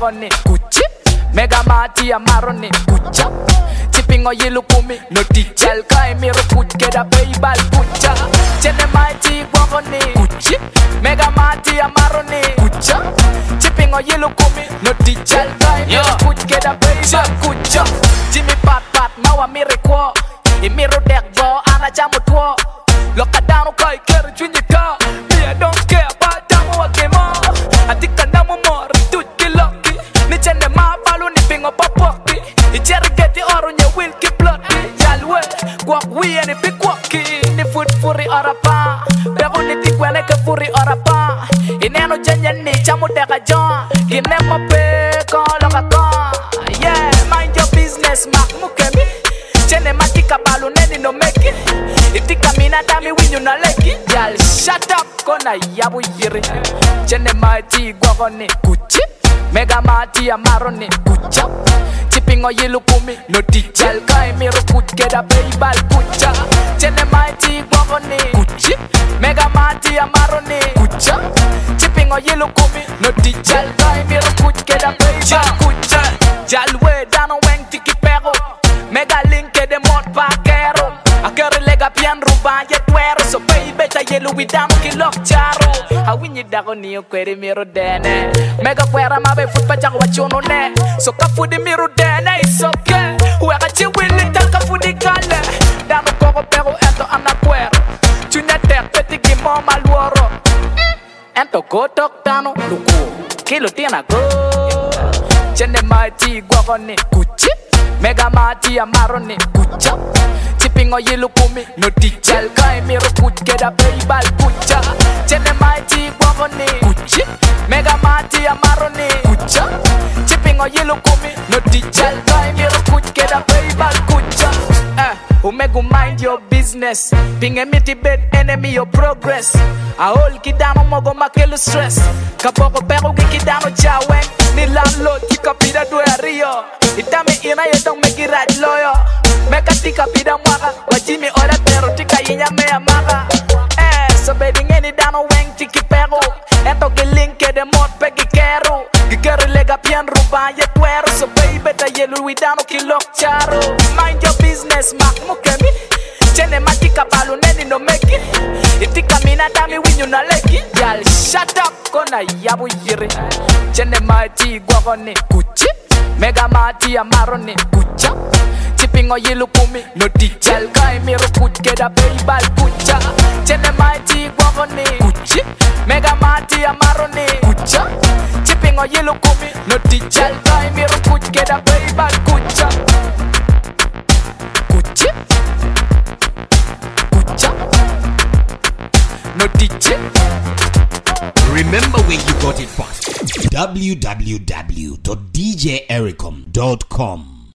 gwagoni Gucci Mega mati amaroni Gucci Chipping oil kumi no tichal Kai miro kuch keda baybal Gucci Chene mighty gwagoni Gucci Mega mati amaroni Gucci Chipping oil kumi no tichal Kai miro kuch keda baybal Gucci Jimmy pat pat mawa mire kwa Imiro dek bo ana jamu tuo Loka dano kai kere chunyika Me I don't care about damu wakemo Atika namu mo rituti loki Ni chende mapalu ni pingo papoki Icheri geti oro nye wilki blotti Jalwe guak wii ni pikwaki Ni food furi orapa Bego ni tikwene ke furi orapa Ineno jenye ni chamu deka jon Gine mope kon loka kon Yeah, mind your business mak mukemi Chene matika balu neni no make it Itika mina dami winyu na leki Y'all shut up kona yabu yiri Chene mati gwagoni Gucci Mega mati amaroni Gucci Chipping oil kumi no tichal Kai miro kuch keda baybal Gucci Chene mati gwagoni Gucci Mega mati amaroni Gucci Chipping oil kumi no tichal Kai miro kuch keda baybal Gucci Jalwe dano weng tiki pero Mega link de mod paquero Akere lega pian ruba ye tuero So baby ta yelu widamo ki lok charo Hawinyi dako niyo kweri miro dene Mega kwera mabe foot pa chako wachono ne So kafudi miro dene it's okay Weka chiwili taka fudi kale Dano koko pero ento amna kwero Chunya tek peti gimo maluoro Ento go tok dano luku Kilo tina go Chene mighty gwagoni Gucci Mega mati amaroni Gucci Chipping oil kumi no tichal Kai miro kuch keda baybal Gucci Chene mighty gwagoni Gucci Mega mati amaroni Gucci Chipping oil kumi no tichal Kai miro kuch keda baybal Gucci Umegu mind your business Pinge miti bed enemy your progress Ahol kidano mogo makelu stress Kapoko pero kidano chawen Ni landlord tika pida due rio Itame ina ye don't make it right lawyer Meka tika pida mwaka Wajimi ora pero tika yinya mea maka So baby ngeni dano weng tiki pero Ento gilinke de mod pegi kero Gigeri lega pian ruba ye tuero So baby ta yelu widano kilok charo Mind your business mak mukemi Chene matika balu neni no make it Itika mina dami winyu na leki Y'all shut up kona yabu yiri Chene mati gwagoni Gucci Mega mati amaroni Gucci Chipping oil kumi no tichal Kai miro kuch keda baybal Gucci Chene mati gwagoni Gucci Mega mati amaroni Gucci Chipping oil kumi no tichal Kai miro kuch keda baybal Gucci Gucci Gucci No tichal Remember where you got it from. www.djericom.com